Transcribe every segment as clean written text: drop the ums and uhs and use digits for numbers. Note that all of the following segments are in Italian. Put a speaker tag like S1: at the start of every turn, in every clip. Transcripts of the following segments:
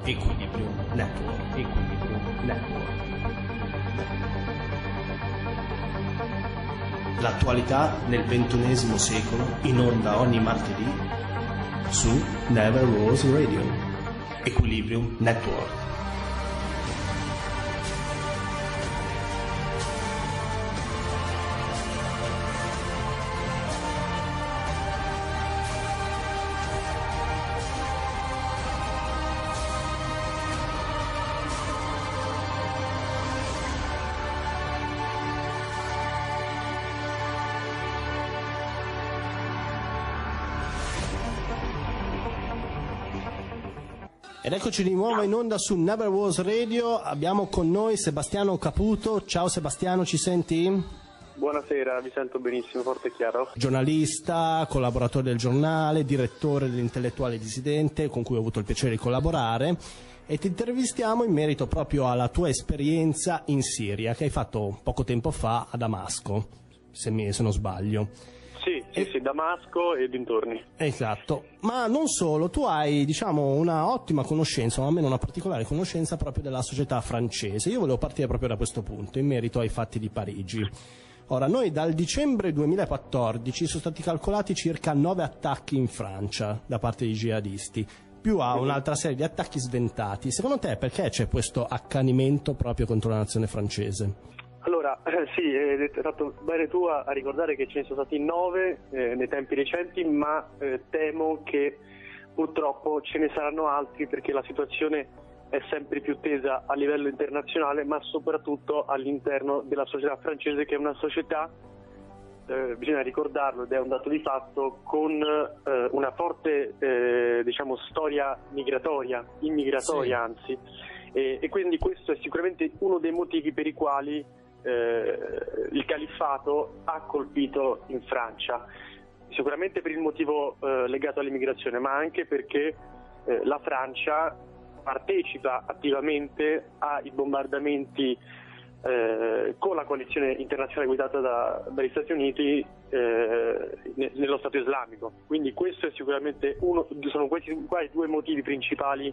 S1: Equilibrium Network. Equilibrium Network. L'attualità nel XXI secolo in onda ogni martedì su Never Was Radio. Equilibrium Network. Ed eccoci di nuovo in onda su Never Was Radio, abbiamo con noi Sebastiano Caputo. Ciao Sebastiano, ci senti?
S2: Buonasera, vi sento benissimo, forte e chiaro.
S1: Giornalista, collaboratore del giornale, direttore dell'Intellettuale Dissidente, con cui ho avuto il piacere di collaborare, e ti intervistiamo in merito proprio alla tua esperienza in Siria, che hai fatto poco tempo fa a Damasco, se non sbaglio.
S2: Sì, Damasco e dintorni.
S1: Esatto, ma non solo, tu hai una ottima conoscenza, o almeno una particolare conoscenza proprio della società francese. Io volevo partire proprio da questo punto, in merito ai fatti di Parigi. Ora, noi dal dicembre 2014 sono stati calcolati circa 9 attacchi in Francia da parte di jihadisti, più a un'altra serie di attacchi sventati. Secondo te perché c'è questo accanimento proprio contro la nazione francese?
S2: Allora, sì, hai fatto bene tu a ricordare che ce ne sono stati 9 nei tempi recenti, ma temo che purtroppo ce ne saranno altri, perché la situazione è sempre più tesa a livello internazionale, ma soprattutto all'interno della società francese, che è una società, bisogna ricordarlo ed è un dato di fatto, con una forte storia immigratoria anzi, e quindi questo è sicuramente uno dei motivi per i quali il califfato ha colpito in Francia, sicuramente per il motivo legato all'immigrazione, ma anche perché la Francia partecipa attivamente ai bombardamenti con la coalizione internazionale guidata dagli Stati Uniti nello Stato islamico. Quindi questo è sicuramente sono questi qua i due motivi principali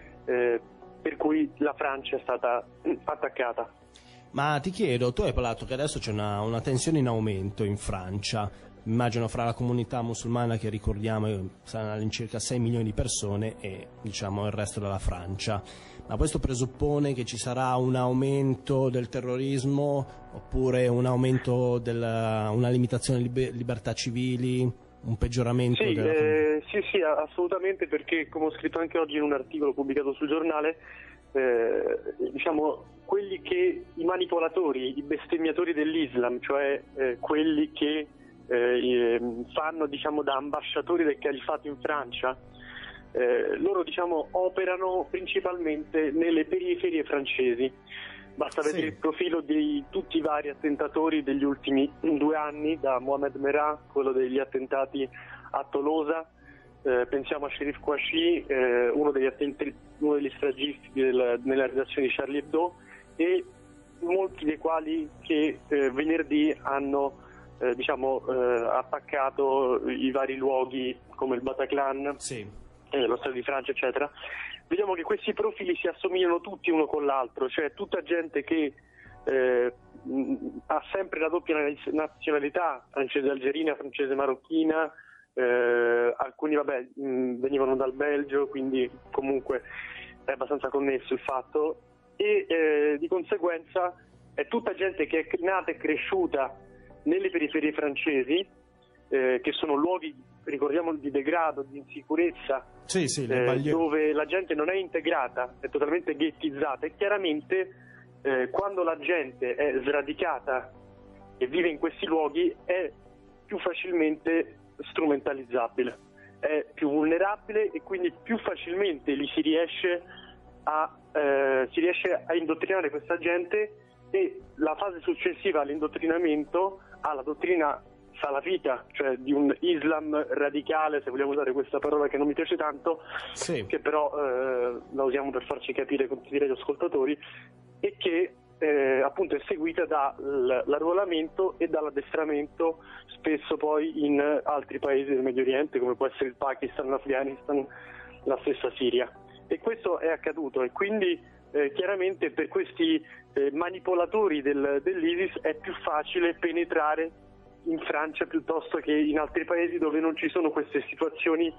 S2: per cui la Francia è stata attaccata.
S1: Ma ti chiedo, tu hai parlato che adesso c'è una tensione in aumento in Francia, immagino fra la comunità musulmana, che ricordiamo sarà all'incirca 6 milioni di persone, e il resto della Francia. Ma questo presuppone che ci sarà un aumento del terrorismo, oppure un aumento una limitazione delle libertà civili, un peggioramento?
S2: Sì, assolutamente, perché come ho scritto anche oggi in un articolo pubblicato sul giornale, i manipolatori, i bestemmiatori dell'Islam, cioè quelli che fanno da ambasciatori del califato in Francia, loro operano principalmente nelle periferie francesi. Basta vedere il profilo di tutti i vari attentatori degli ultimi 2 anni, da Mohamed Merah, quello degli attentati a Tolosa, pensiamo a Sherif Kouachi, uno degli stragisti nella redazione di Charlie Hebdo, e molti dei quali che venerdì hanno attaccato i vari luoghi come il Bataclan, lo Stato di Francia, eccetera. Vediamo che questi profili si assomigliano tutti uno con l'altro, cioè tutta gente che ha sempre la doppia nazionalità, francese algerina, francese marocchina, alcuni venivano dal Belgio, quindi comunque è abbastanza connesso il fatto, e di conseguenza è tutta gente che è nata e cresciuta nelle periferie francesi, che sono luoghi, ricordiamo, di degrado, di insicurezza, dove la gente non è integrata, è totalmente ghettizzata, e chiaramente quando la gente è sradicata e vive in questi luoghi è più facilmente strumentalizzabile, è più vulnerabile, e quindi più facilmente si riesce a indottrinare questa gente, e la fase successiva all'indottrinamento alla dottrina salafita, cioè di un Islam radicale, se vogliamo usare questa parola che non mi piace tanto, che però la usiamo per farci capire con tutti gli ascoltatori, e che appunto è seguita dall'arruolamento e dall'addestramento, spesso poi in altri paesi del Medio Oriente, come può essere il Pakistan, l'Afghanistan, la stessa Siria. e questo è accaduto, e quindi chiaramente per questi manipolatori dell'ISIS è più facile penetrare in Francia piuttosto che in altri paesi dove non ci sono queste situazioni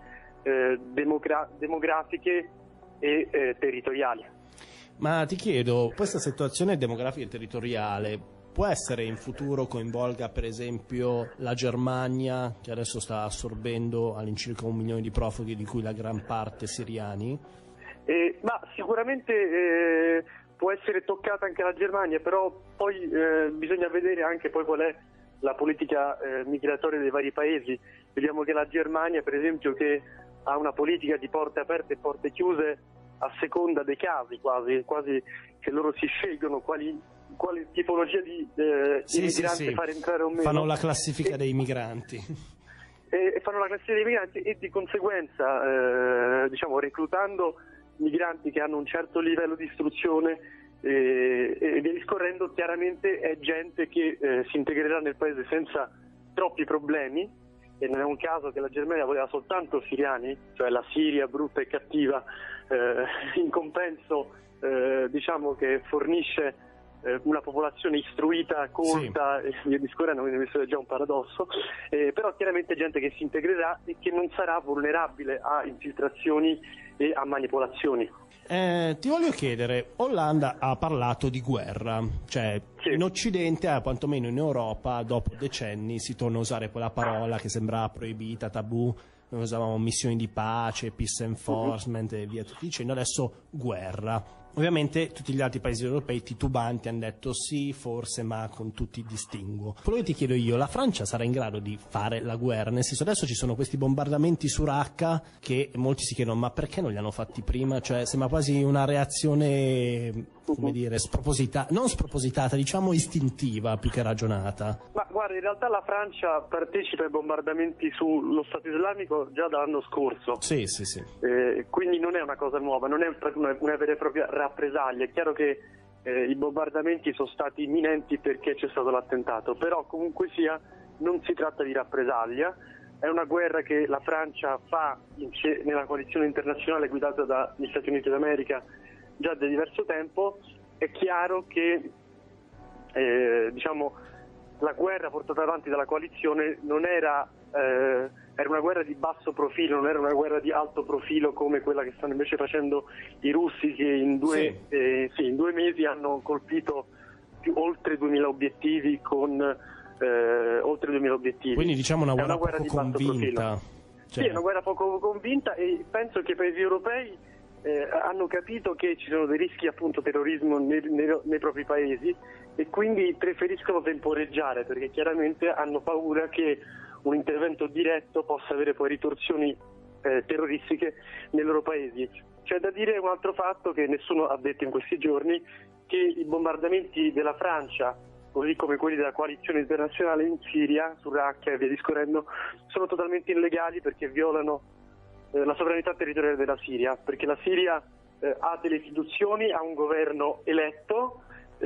S2: demografiche e territoriali.
S1: Ma ti chiedo, questa situazione demografica e territoriale può essere in futuro coinvolga per esempio la Germania, che adesso sta assorbendo all'incirca 1 milione di profughi, di cui la gran parte siriani?
S2: Ma sicuramente può essere toccata anche la Germania, però poi bisogna vedere anche poi qual è la politica migratoria dei vari paesi. Vediamo che la Germania, per esempio, che ha una politica di porte aperte e porte chiuse a seconda dei casi, quasi che loro si scelgono quali tipologia di immigrante fare entrare o meno.
S1: Fanno la classifica dei migranti.
S2: Fanno la classifica dei migranti e di conseguenza reclutando migranti che hanno un certo livello di istruzione e via discorrendo, chiaramente è gente che si integrerà nel paese senza troppi problemi, e non è un caso che la Germania voleva soltanto siriani, cioè la Siria brutta e cattiva, in compenso che fornisce una popolazione istruita, colta, sì, e via discorrendo, quindi questo è già un paradosso, però chiaramente gente che si integrerà e che non sarà vulnerabile a infiltrazioni e a manipolazioni.
S1: Ti voglio chiedere, Hollande ha parlato di guerra, cioè sì, in Occidente, quantomeno in Europa, dopo decenni si torna a usare quella parola che sembrava proibita, tabù. Noi usavamo missioni di pace, peace enforcement e via tutti dicendo, adesso guerra. Ovviamente tutti gli altri paesi europei titubanti hanno detto sì, forse, ma con tutti i distinguo. Quello che ti chiedo io, la Francia sarà in grado di fare la guerra? Nel senso, adesso ci sono questi bombardamenti su Raqqa che molti si chiedono ma perché non li hanno fatti prima? Cioè sembra quasi una reazione, come dire, non spropositata, diciamo istintiva più che ragionata.
S2: Ma guarda, in realtà la Francia partecipa ai bombardamenti sullo Stato islamico già dall'anno scorso.
S1: Sì.
S2: Quindi non è una cosa nuova, non è una vera e propria rappresaglia. È chiaro che i bombardamenti sono stati imminenti perché c'è stato l'attentato, però comunque sia non si tratta di rappresaglia, è una guerra che la Francia fa nella coalizione internazionale guidata dagli Stati Uniti d'America già da diverso tempo. È chiaro che la guerra portata avanti dalla coalizione non era una guerra di basso profilo, non era una guerra di alto profilo come quella che stanno invece facendo i russi, che in 2 mesi hanno colpito oltre 2000 obiettivi
S1: Quindi diciamo una guerra poco convinta.
S2: Sì, è una guerra poco convinta, e penso che i paesi europei hanno capito che ci sono dei rischi appunto terrorismo nei propri paesi, e quindi preferiscono temporeggiare, perché chiaramente hanno paura che un intervento diretto possa avere poi ritorsioni terroristiche nei loro paesi. C'è da dire un altro fatto che nessuno ha detto in questi giorni, che i bombardamenti della Francia, così come quelli della coalizione internazionale in Siria, su Raqqa e via discorrendo, sono totalmente illegali perché violano la sovranità territoriale della Siria, perché la Siria ha delle istituzioni, ha un governo eletto,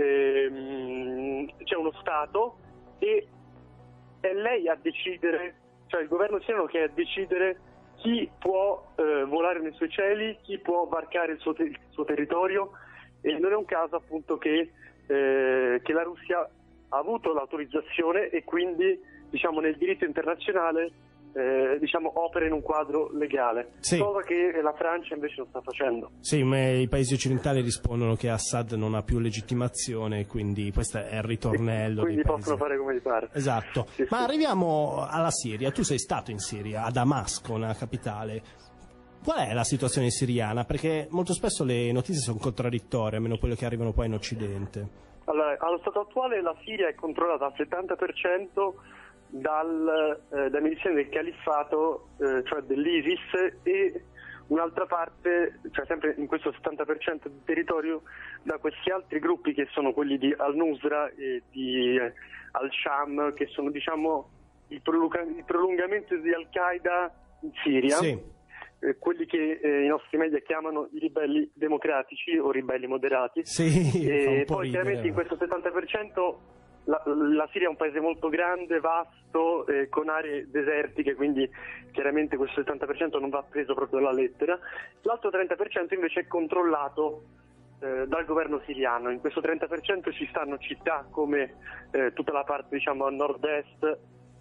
S2: c'è uno Stato, e è lei a decidere, cioè il governo siriano che è a decidere chi può volare nei suoi cieli, chi può varcare il suo territorio, e non è un caso appunto che la Russia ha avuto l'autorizzazione e quindi nel diritto internazionale opera in un quadro legale, sì, cosa che la Francia invece non sta facendo.
S1: Sì, ma i paesi occidentali rispondono che Assad non ha più legittimazione, quindi questo è il ritornello.
S2: Quindi possono fare come gli pare.
S1: Esatto. Sì, ma arriviamo alla Siria. Tu sei stato in Siria, a Damasco, una capitale. Qual è la situazione siriana? Perché molto spesso le notizie sono contraddittorie, almeno quelle che arrivano poi in Occidente.
S2: Allora, allo stato attuale la Siria è controllata al 70% dai miliziani del califfato, cioè dell'ISIS, e un'altra parte, cioè sempre in questo 70% del territorio, da questi altri gruppi che sono quelli di Al-Nusra e di Al-Sham, che sono il prolungamento di Al-Qaeda in Siria. Sì. Quelli che i nostri media chiamano i ribelli democratici o ribelli moderati.
S1: Sì,
S2: e poi chiaramente in questo 70% la Siria è un paese molto grande, vasto, con aree desertiche, quindi chiaramente questo 70% non va preso proprio alla lettera. L'altro 30% invece è controllato dal governo siriano. In questo 30% ci stanno città come tutta la parte, diciamo, a nord-est,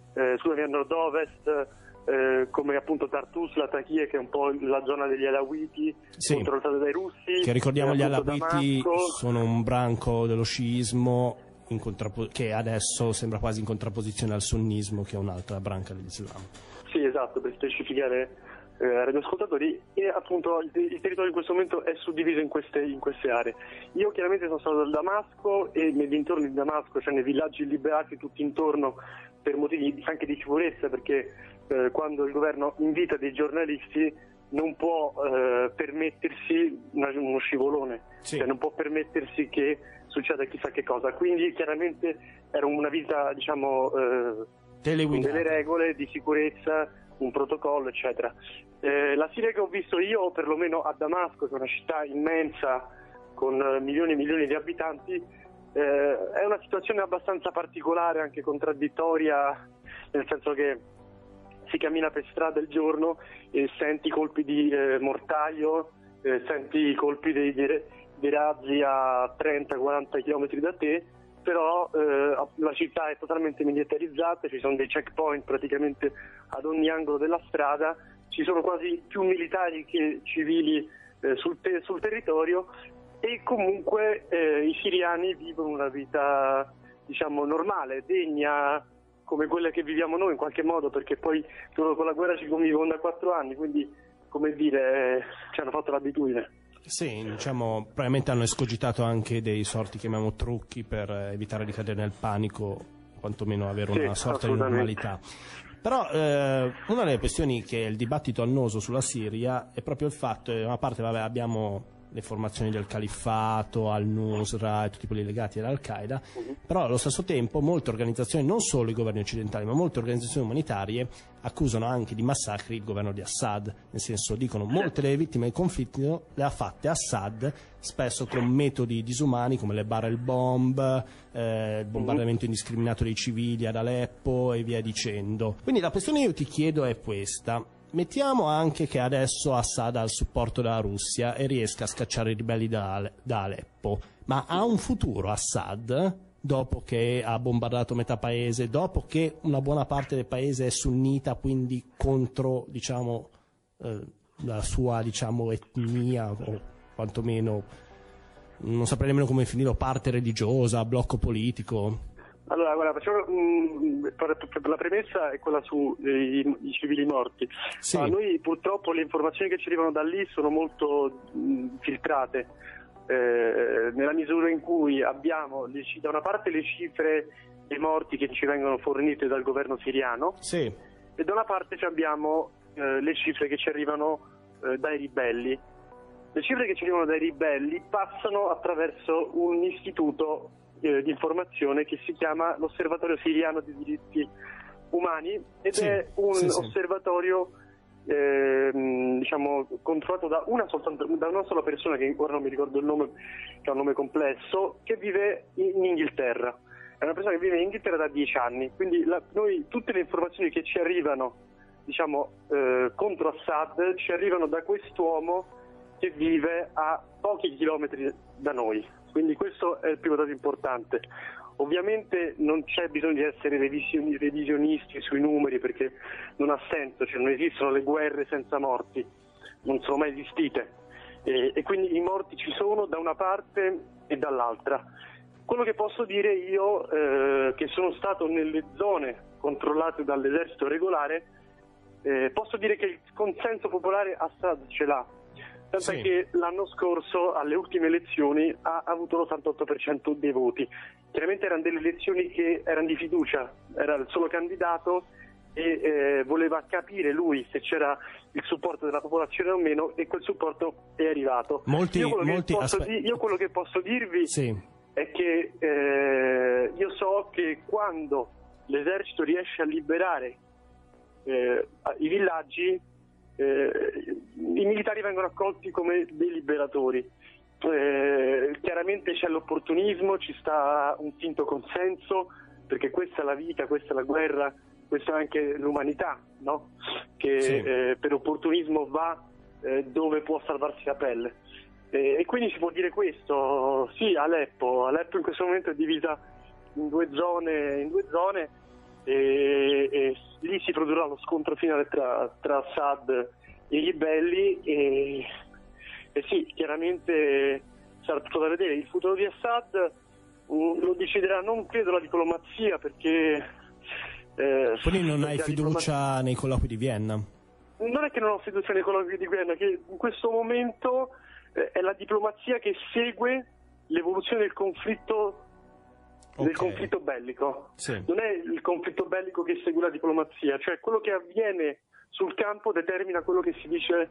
S2: a nord-ovest, come appunto Tartus, Latakia, che è un po' la zona degli Alawiti, controllata dai russi.
S1: Che ricordiamo, gli Alawiti
S2: Damasco.
S1: sono un branco dello sciismo che adesso sembra quasi in contrapposizione al sunnismo, che è un'altra branca dell'Islam.
S2: Sì, esatto, per specificare ai radioascoltatori, e appunto il territorio in questo momento è suddiviso in queste aree. Io chiaramente sono stato a Damasco e nei dintorni di Damasco, cioè nei villaggi liberati tutti intorno, per motivi anche di sicurezza, perché quando il governo invita dei giornalisti non può permettersi uno scivolone, cioè non può permettersi che succeda chissà che cosa. Quindi chiaramente era una visita, diciamo, con delle regole di sicurezza, un protocollo, eccetera. La Siria che ho visto io, perlomeno a Damasco, che è una città immensa con milioni e milioni di abitanti, è una situazione abbastanza particolare, anche contraddittoria, nel senso che si cammina per strada il giorno e senti colpi di mortaio, senti i colpi dei razzi a 30-40 km da te, però la città è totalmente militarizzata, ci sono dei checkpoint praticamente ad ogni angolo della strada, ci sono quasi più militari che civili sul territorio, e comunque i siriani vivono una vita, diciamo, normale, degna, come quella che viviamo noi in qualche modo, perché poi loro con la guerra ci convivono da 4 anni, quindi, come dire, ci hanno fatto l'abitudine.
S1: Sì, diciamo, probabilmente hanno escogitato anche dei sorti, chiamiamo trucchi, per evitare di cadere nel panico, quantomeno avere una sorta di normalità. Però una delle questioni che è il dibattito annoso sulla Siria è proprio il fatto che da una parte abbiamo le formazioni del califfato, al-Nusra e tutti quelli legati all'Al-Qaeda, però allo stesso tempo molte organizzazioni, non solo i governi occidentali, ma molte organizzazioni umanitarie accusano anche di massacri il governo di Assad, nel senso, dicono, molte delle vittime del conflitto le ha fatte Assad, spesso con metodi disumani come le barrel bomb, il bombardamento indiscriminato dei civili ad Aleppo e via dicendo. Quindi la questione che io ti chiedo è questa: mettiamo anche che adesso Assad ha il supporto della Russia e riesca a scacciare i ribelli da Aleppo, ma ha un futuro Assad dopo che ha bombardato metà paese, dopo che una buona parte del paese è sunnita, quindi contro, diciamo, la sua, diciamo, etnia, o quantomeno non saprei nemmeno come finirlo, parte religiosa, blocco politico?
S2: Allora, guarda, facciamo la premessa è quella sui civili morti.
S1: Sì.
S2: Ma noi purtroppo le informazioni che ci arrivano da lì sono molto filtrate, nella misura in cui abbiamo da una parte le cifre dei morti che ci vengono fornite dal governo siriano,
S1: sì,
S2: e da una parte abbiamo le cifre che ci arrivano dai ribelli. Le cifre che ci arrivano dai ribelli passano attraverso un istituto di informazione che si chiama l'Osservatorio Siriano dei Diritti Umani, ed è un osservatorio diciamo controllato da una sola persona, che ora non mi ricordo il nome, che ha un nome complesso, che vive in Inghilterra. È una persona che vive in Inghilterra da 10 anni, quindi noi tutte le informazioni che ci arrivano, diciamo, contro Assad ci arrivano da quest'uomo che vive a pochi chilometri da noi. Quindi questo è il primo dato importante. Ovviamente non c'è bisogno di essere revisionisti sui numeri, perché non ha senso, cioè non esistono le guerre senza morti, non sono mai esistite, e quindi i morti ci sono da una parte e dall'altra. Quello che posso dire io, che sono stato nelle zone controllate dall'esercito regolare, posso dire che il consenso popolare Assad ce l'ha. Tanto che l'anno scorso, alle ultime elezioni, ha avuto l'88% dei voti. Chiaramente erano delle elezioni che erano di fiducia, era il solo candidato e voleva capire lui se c'era il supporto della popolazione o meno, e quel supporto è arrivato. Io quello che posso dirvi è che io so che quando l'esercito riesce a liberare i villaggi, i militari vengono accolti come dei liberatori, chiaramente c'è l'opportunismo, ci sta un finto consenso, perché questa è la vita, questa è la guerra, questa è anche l'umanità, no? Che
S1: sì.
S2: Per opportunismo va dove può salvarsi la pelle. E quindi si può dire questo, sì, Aleppo in questo momento è divisa in due zone e lì si produrrà lo scontro finale tra Assad e i ribelli e sì, chiaramente sarà tutto da vedere. Il futuro di Assad lo deciderà, non credo, la diplomazia, perché
S1: quindi non hai fiducia nei colloqui di Vienna?
S2: Non è che non ho fiducia nei colloqui di Vienna, che in questo momento è la diplomazia che segue l'evoluzione del conflitto, del conflitto bellico.
S1: Sì.
S2: Non è il conflitto bellico che segue la diplomazia, cioè quello che avviene sul campo determina quello che si dice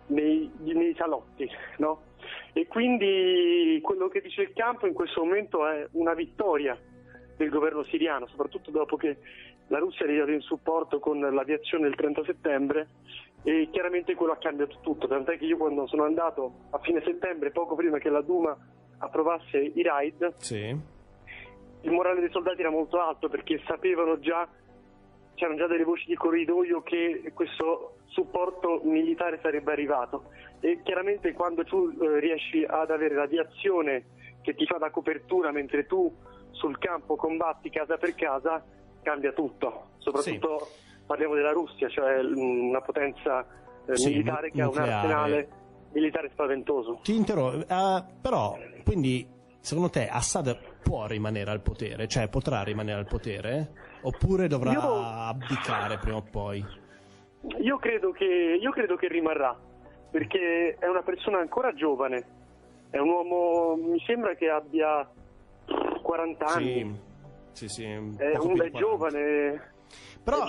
S2: nei salotti, no? E quindi quello che dice il campo in questo momento è una vittoria del governo siriano, soprattutto dopo che la Russia è arrivata in supporto con l'aviazione del 30 settembre e chiaramente quello ha cambiato tutto, tant'è che io quando sono andato a fine settembre, poco prima che la Duma approvasse i raid,
S1: sì,
S2: il morale dei soldati era molto alto, perché sapevano già, c'erano già delle voci di corridoio che questo supporto militare sarebbe arrivato, e chiaramente quando tu riesci ad avere l'aviazione che ti fa da copertura mentre tu sul campo combatti casa per casa, cambia tutto, soprattutto sì. Parliamo della Russia, cioè una potenza militare che
S1: nucleare.
S2: Ha un arsenale militare spaventoso.
S1: Ti interrompo, però quindi secondo te Assad può rimanere al potere, cioè potrà rimanere al potere, oppure dovrà abdicare prima o poi?
S2: Io credo che rimarrà, perché è una persona ancora giovane, è un uomo, mi sembra che abbia 40 anni.
S1: Sì,
S2: è giovane.
S1: Però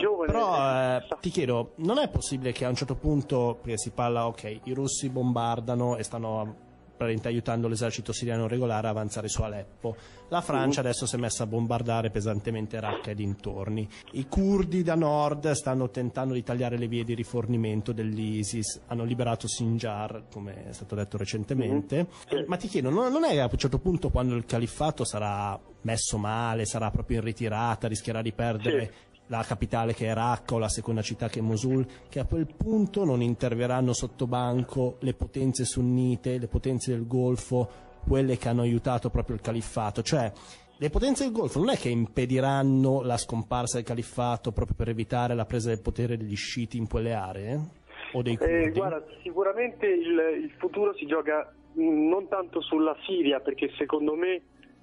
S1: ti chiedo, non è possibile che a un certo punto, perché si parla, ok, i russi bombardano e stanno praticamente aiutando l'esercito siriano regolare a avanzare su Aleppo, la Francia adesso si è messa a bombardare pesantemente Raqqa e dintorni, i curdi da nord stanno tentando di tagliare le vie di rifornimento dell'ISIS, hanno liberato Sinjar, come è stato detto recentemente, ma ti chiedo, non è che a un certo punto, quando il califfato sarà messo male, sarà proprio in ritirata, rischierà di perdere la capitale che è Raqqa o la seconda città che è Mosul, che a quel punto non interverranno sotto banco le potenze sunnite, le potenze del Golfo, quelle che hanno aiutato proprio il califfato? Cioè, le potenze del Golfo non è che impediranno la scomparsa del califfato proprio per evitare la presa del potere degli sciiti in quelle aree? O dei curdi?
S2: Guarda, sicuramente il futuro si gioca non tanto sulla Siria, perché secondo me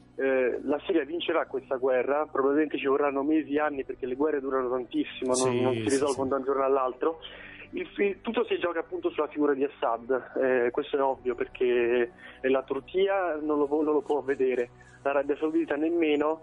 S2: la Siria vincerà questa guerra, probabilmente ci vorranno mesi, anni, perché le guerre durano tantissimo, non si risolvono da un giorno all'altro. Tutto si gioca appunto sulla figura di Assad, questo è ovvio, perché la Turchia non lo può vedere, l'Arabia Saudita nemmeno,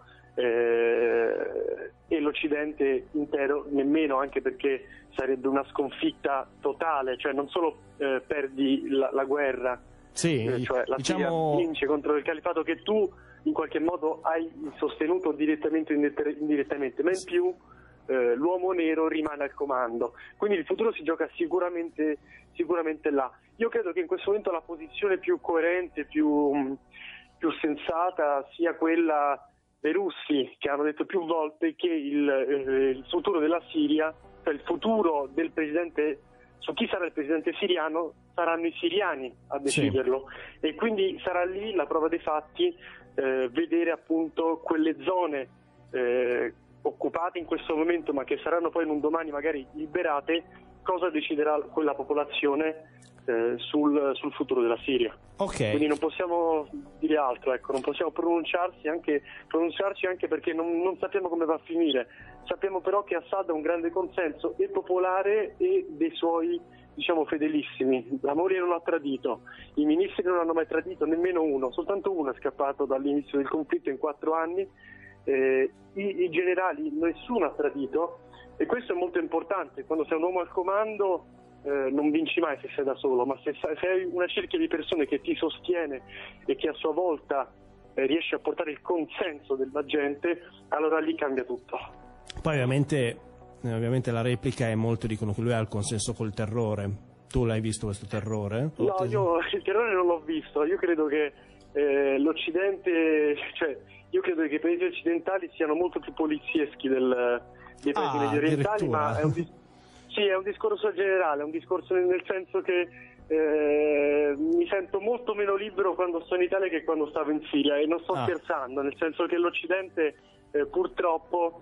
S2: e l'Occidente intero nemmeno, anche perché sarebbe una sconfitta totale, cioè non solo perdi la guerra, cioè la Siria vince contro il califfato che tu in qualche modo hai sostenuto direttamente o indirettamente, ma in più l'uomo nero rimane al comando. Quindi il futuro si gioca sicuramente là. Io credo che in questo momento la posizione più coerente, più sensata sia quella dei russi, che hanno detto più volte che il futuro della Siria, cioè il futuro del presidente, su chi sarà il presidente siriano, saranno i siriani a deciderlo, e quindi sarà lì la prova dei fatti, vedere appunto quelle zone occupate in questo momento, ma che saranno poi in un domani magari liberate, cosa deciderà quella popolazione sul futuro della Siria. Quindi non possiamo dire altro, ecco, non possiamo pronunciarci anche perché non sappiamo come va a finire. Sappiamo però che Assad ha un grande consenso e popolare e dei suoi, diciamo, fedelissimi. La Moglie non ha tradito, i ministri non hanno mai tradito, nemmeno uno, soltanto uno è scappato dall'inizio del conflitto in 4 anni, i generali nessuno ha tradito, e questo è molto importante. Quando sei un uomo al comando non vinci mai se sei da solo, ma se hai una cerchia di persone che ti sostiene e che a sua volta riesce a portare il consenso della gente, allora lì cambia tutto.
S1: Poi ovviamente la replica è, molto dicono che lui ha il consenso col terrore, Tu l'hai visto questo terrore?
S2: No, io il terrore non l'ho visto. Io credo che l'Occidente, cioè io credo che i paesi occidentali siano molto più polizieschi dei paesi medio orientali, ma è un discorso generale, è un discorso nel senso che mi sento molto meno libero quando sto in Italia che quando stavo in Siria, e non sto scherzando, nel senso che l'Occidente purtroppo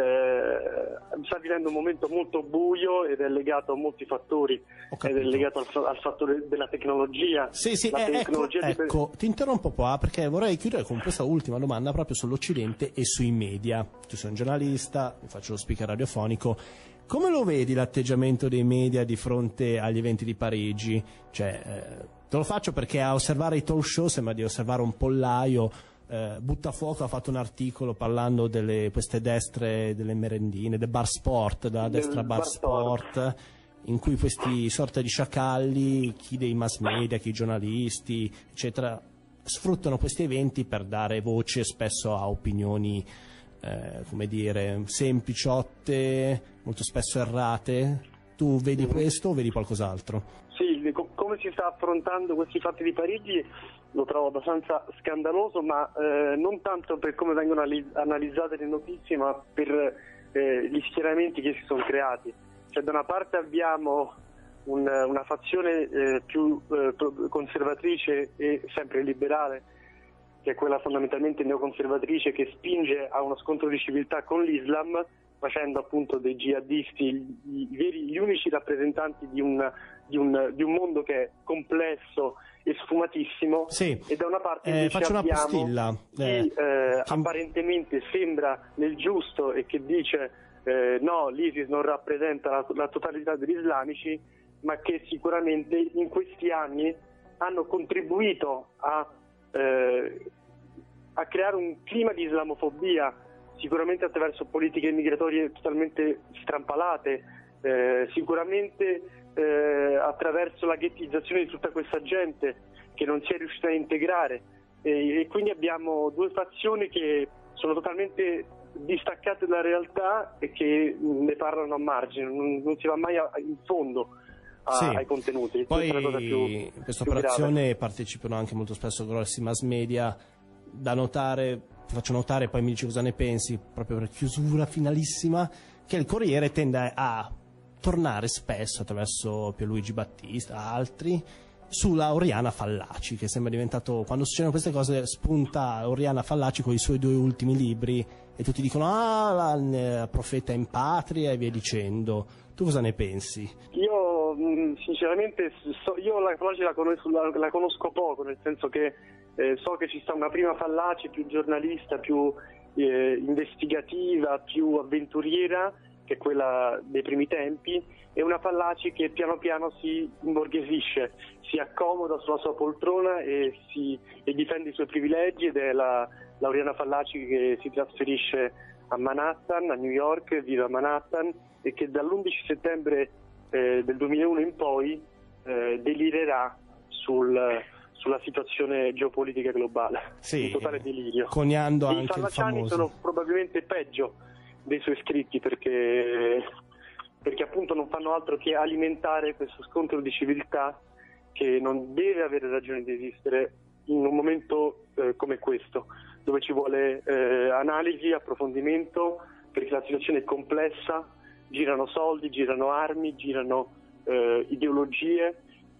S2: sta vivendo un momento molto buio ed è legato a molti fattori, ed è legato al fattore della tecnologia.
S1: Ecco, ti interrompo qua perché vorrei chiudere con questa ultima domanda proprio sull'Occidente e sui media. Tu sei un giornalista, mi faccio lo speaker radiofonico. Come lo vedi l'atteggiamento dei media di fronte agli eventi di Parigi? Cioè, te lo faccio perché a osservare i talk show sembra di osservare un pollaio. Buttafuoco ha fatto un articolo parlando delle queste destre delle merendine, del bar sport, della destra bar sport, in cui questi sorta di sciacalli, chi dei mass media, chi i giornalisti, eccetera, sfruttano questi eventi per dare voce spesso a opinioni come dire, sempliciotte, molto spesso errate. Tu vedi questo o vedi qualcos'altro?
S2: Sì, come si sta affrontando questi fatti di Parigi lo trovo abbastanza scandaloso, ma non tanto per come vengono analizzate le notizie, ma per gli schieramenti che si sono creati. Cioè, da una parte abbiamo una fazione più conservatrice e sempre liberale, che è quella fondamentalmente neoconservatrice, che spinge a uno scontro di civiltà con l'Islam, facendo appunto dei jihadisti gli unici rappresentanti di un mondo che è complesso e sfumatissimo.
S1: Sì.
S2: E da una parte invece
S1: faccio una
S2: abbiamo
S1: postilla.
S2: chi apparentemente sembra nel giusto e che dice no, l'ISIS non rappresenta la totalità degli islamici, ma che sicuramente in questi anni hanno contribuito a creare un clima di islamofobia, sicuramente attraverso politiche migratorie totalmente strampalate, sicuramente attraverso la ghettizzazione di tutta questa gente che non si è riuscita a integrare, e quindi abbiamo due fazioni che sono totalmente distaccate dalla realtà e che ne parlano a margine, non si va mai in fondo ai contenuti.
S1: Poi in questa operazione partecipano anche molto spesso grossi mass media. Da notare, faccio notare, poi mi dici cosa ne pensi, proprio per chiusura finalissima, che il Corriere tende a tornare spesso attraverso Pierluigi Battista, altri, sulla Oriana Fallaci, che sembra diventato, quando succedono queste cose spunta Oriana Fallaci con i suoi 2 ultimi libri e tutti dicono la profeta in patria e via dicendo. Tu cosa ne pensi?
S2: Io sinceramente io la Fallaci la conosco poco, nel senso che so che ci sta una prima Fallaci più giornalista, più investigativa, più avventuriera, che è quella dei primi tempi, e una Fallaci che piano piano si imborghesisce, si accomoda sulla sua poltrona e difende i suoi privilegi, ed è la Oriana Fallaci che si trasferisce a Manhattan, a New York, vive a Manhattan, e che dall'11 settembre del 2001 in poi delirerà sulla situazione geopolitica globale, in totale delirio.
S1: Coniando anche
S2: i fallacciani sono probabilmente peggio dei suoi scritti, perché appunto non fanno altro che alimentare questo scontro di civiltà che non deve avere ragione di esistere in un momento come questo, dove ci vuole analisi, approfondimento, perché la situazione è complessa, girano soldi, girano armi, girano ideologie,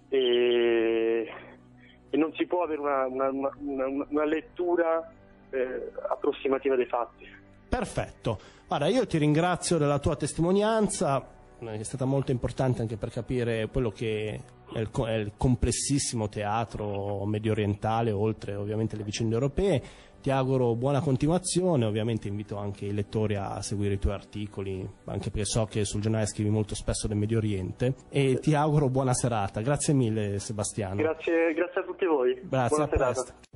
S2: e non si può avere una lettura approssimativa dei fatti.
S1: Perfetto. Guarda, io ti ringrazio della tua testimonianza, è stata molto importante anche per capire quello che è il complessissimo teatro medio orientale, oltre ovviamente le vicende europee. Ti auguro buona continuazione, ovviamente invito anche i lettori a seguire i tuoi articoli, anche perché so che sul giornale scrivi molto spesso del Medio Oriente, e ti auguro buona serata. Grazie mille Sebastiano.
S2: Grazie a tutti voi.
S1: Grazie,
S2: buona
S1: a presto.
S2: serata.